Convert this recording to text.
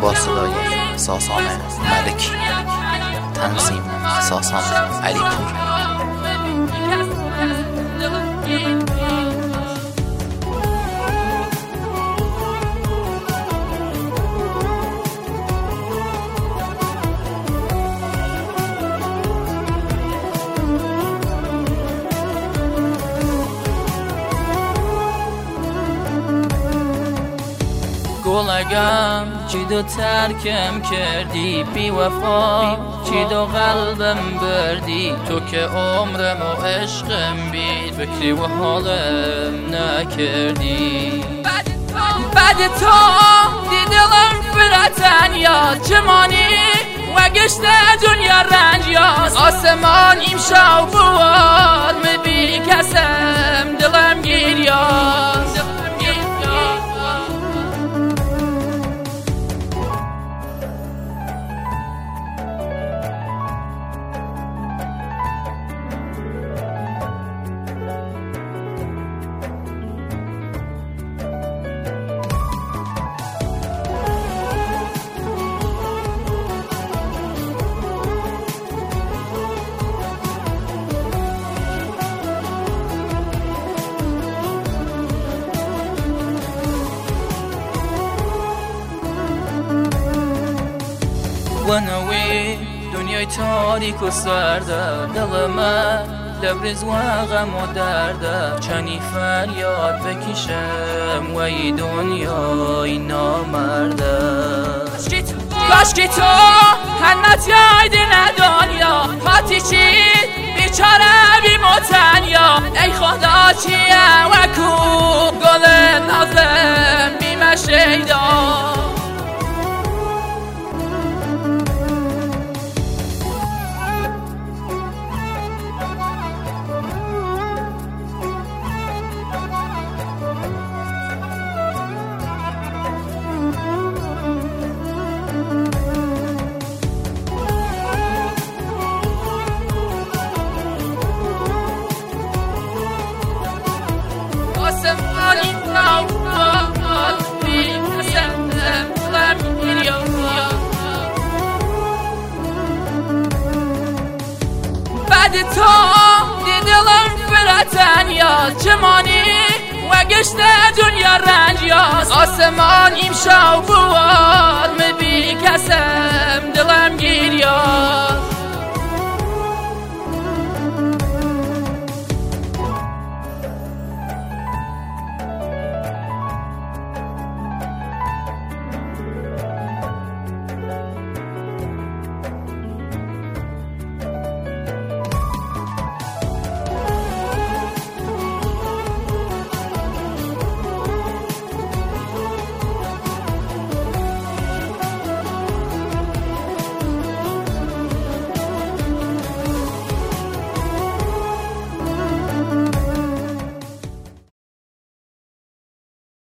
با صدای ساسان ملکی، تنظیم ساسان علیپور. گلگم چی دو ترکم کردی بی وفا، چی دو قلبم بردی تو که عمرم و عشقم بی فکری و حالم نکردی. بعد تو دی دلم فراتن یاد جمانی و گشت دنیا رنج یاد آسمان امشب بود مبی کسم دلم گیر یاد. ونوی دنیای تاریک و سرده، دل من لبرز و غم و درده، چنی فریاد بکشم و ای دنیای نامرده. کاشکی تو هنت یاید ندانیا هاتی چی بیچاره بی موتنیا، ای خدا چیه و کو گل نازم بی مشیدا. بعد تو دی دلم فراتن یاد جمانی و گشت دنیا رنج یاد آسمان امشب بود مبی کسم دلم گیر یاد.